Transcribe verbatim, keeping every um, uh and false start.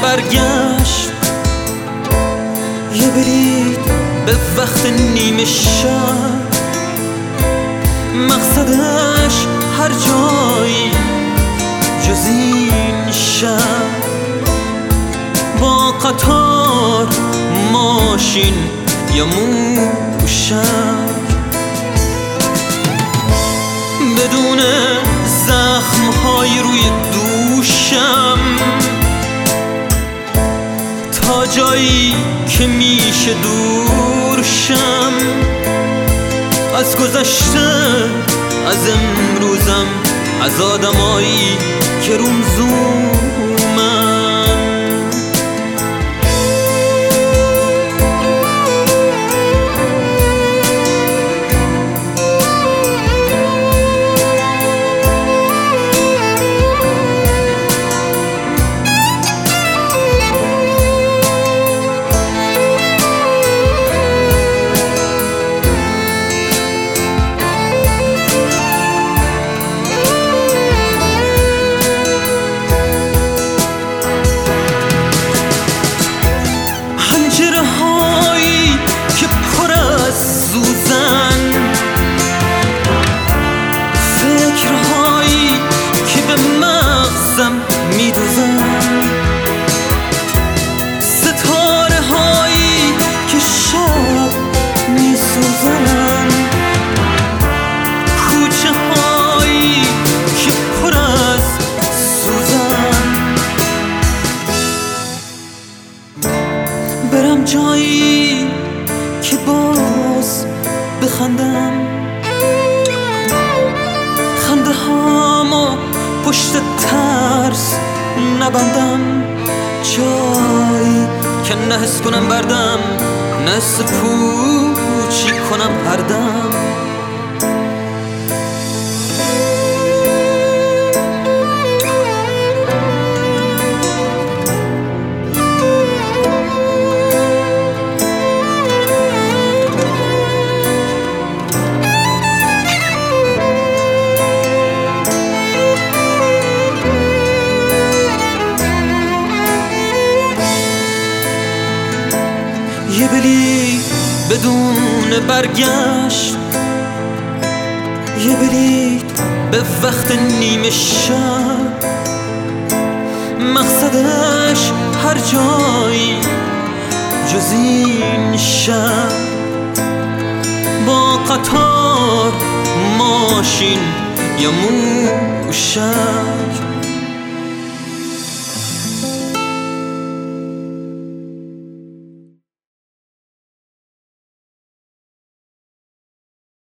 برگشت، یه بلیط به وقت نیمه شب، مقصدش هر جایی جز این شب. با قطار، ماشین یا موشک، بدون زخم‌های روی دوشم، تا جایی که میشه دور شم از گذشته، از امروزم، از آدمایی که روم زومن. هایی که پر از سوزن، فکرهایی که به مغزم میدوزن، ستاره هایی که شب میسوزن، کوچه هایی که پر از سوزن. برم جایی که باز بخندم، خنده هامو پشت ترس نبندم، جایی که نحس کنم بردم، نحس پوچی کنم هر دم. یه بلیط بدون برگشت، یه بلیط به وقت نیمه شب، مقصدش هر جایی جز این شب. با قطار، ماشین یا موشک،